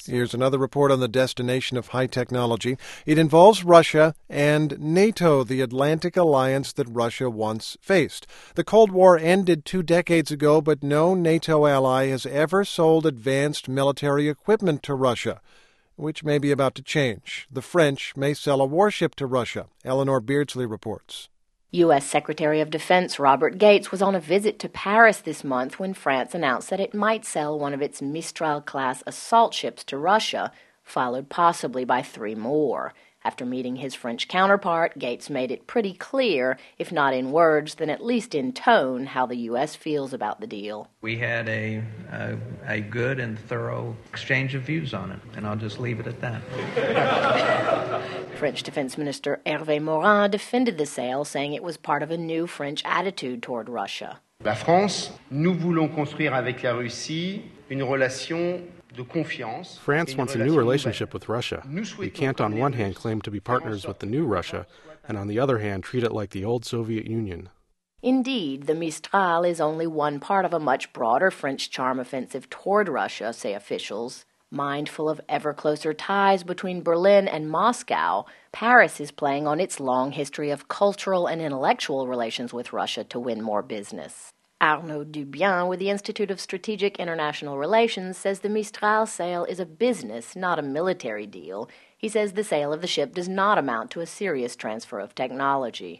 Here's another report on the destination of high technology. It involves Russia and NATO, the Atlantic alliance that Russia once faced. The Cold War ended 2 decades ago, but no NATO ally has ever sold advanced military equipment to Russia, which may be about to change. The French may sell a warship to Russia. Eleanor Beardsley reports. U.S. Secretary of Defense Robert Gates was on a visit to Paris this month when France announced that it might sell one of its Mistral-class assault ships to Russia, followed possibly by 3 more. After meeting his French counterpart, Gates made it pretty clear, if not in words, then at least in tone, how the U.S. feels about the deal. We had a good and thorough exchange of views on it, and I'll just leave it at that. French Defense Minister Hervé Morin defended the sale, saying it was part of a new French attitude toward Russia. La France, nous voulons construire avec la Russie une relation. France wants a new relationship with Russia. We can't on one hand claim to be partners with the new Russia, and on the other hand treat it like the old Soviet Union. Indeed, the Mistral is only one part of a much broader French charm offensive toward Russia, say officials. Mindful of ever closer ties between Berlin and Moscow, Paris is playing on its long history of cultural and intellectual relations with Russia to win more business. Arnaud Dubien with the Institute of Strategic International Relations says the Mistral sale is a business, not a military deal. He says the sale of the ship does not amount to a serious transfer of technology.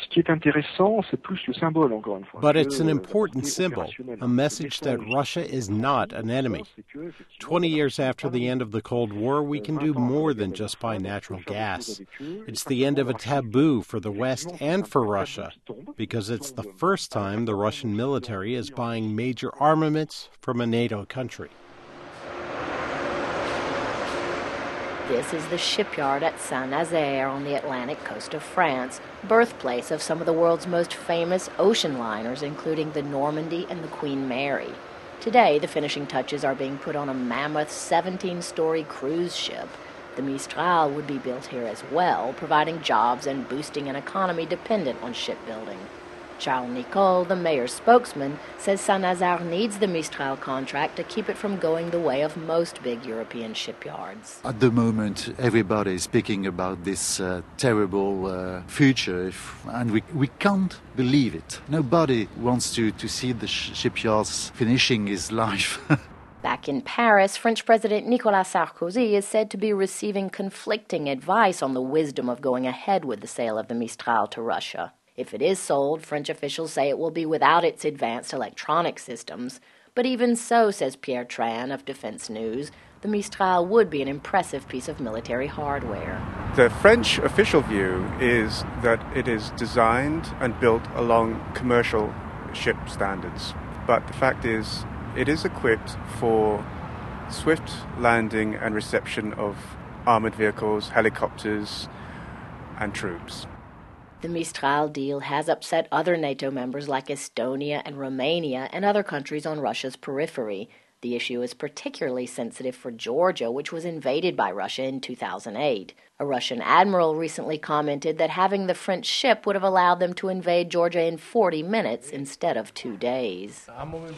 But it's an important symbol, a message that Russia is not an enemy. 20 years after the end of the Cold War, we can do more than just buy natural gas. It's the end of a taboo for the West and for Russia, because it's the first time the Russian military is buying major armaments from a NATO country. This is the shipyard at Saint-Nazaire on the Atlantic coast of France, birthplace of some of the world's most famous ocean liners, including the Normandy and the Queen Mary. Today, the finishing touches are being put on a mammoth 17-story cruise ship. The Mistral would be built here as well, providing jobs and boosting an economy dependent on shipbuilding. Charles Nicole, the mayor's spokesman, says Saint-Nazaire needs the Mistral contract to keep it from going the way of most big European shipyards. At the moment, everybody is speaking about this terrible future, and we can't believe it. Nobody wants to see the shipyards finishing his life. Back in Paris, French President Nicolas Sarkozy is said to be receiving conflicting advice on the wisdom of going ahead with the sale of the Mistral to Russia. If it is sold, French officials say it will be without its advanced electronic systems. But even so, says Pierre Tran of Defense News, the Mistral would be an impressive piece of military hardware. The French official view is that it is designed and built along commercial ship standards. But the fact is, it is equipped for swift landing and reception of armored vehicles, helicopters, and troops. The Mistral deal has upset other NATO members like Estonia and Romania and other countries on Russia's periphery. The issue is particularly sensitive for Georgia, which was invaded by Russia in 2008. A Russian admiral recently commented that having the French ship would have allowed them to invade Georgia in 40 minutes instead of 2 days.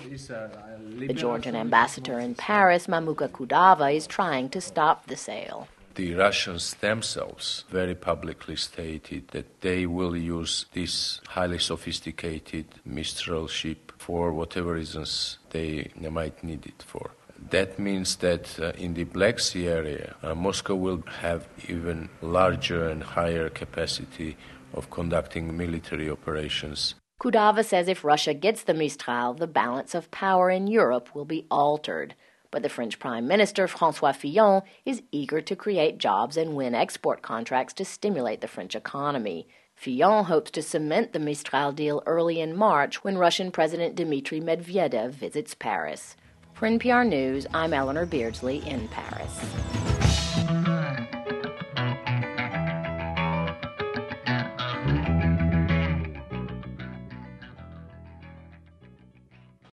The Georgian ambassador in Paris, Mamuka Kudava, is trying to stop the sale. The Russians themselves very publicly stated that they will use this highly sophisticated Mistral ship for whatever reasons they might need it for. That means that in the Black Sea area, Moscow will have even larger and higher capacity of conducting military operations. Kudava says if Russia gets the Mistral, the balance of power in Europe will be altered. But the French Prime Minister, François Fillon, is eager to create jobs and win export contracts to stimulate the French economy. Fillon hopes to cement the Mistral deal early in March when Russian President Dmitry Medvedev visits Paris. For NPR News, I'm Eleanor Beardsley in Paris.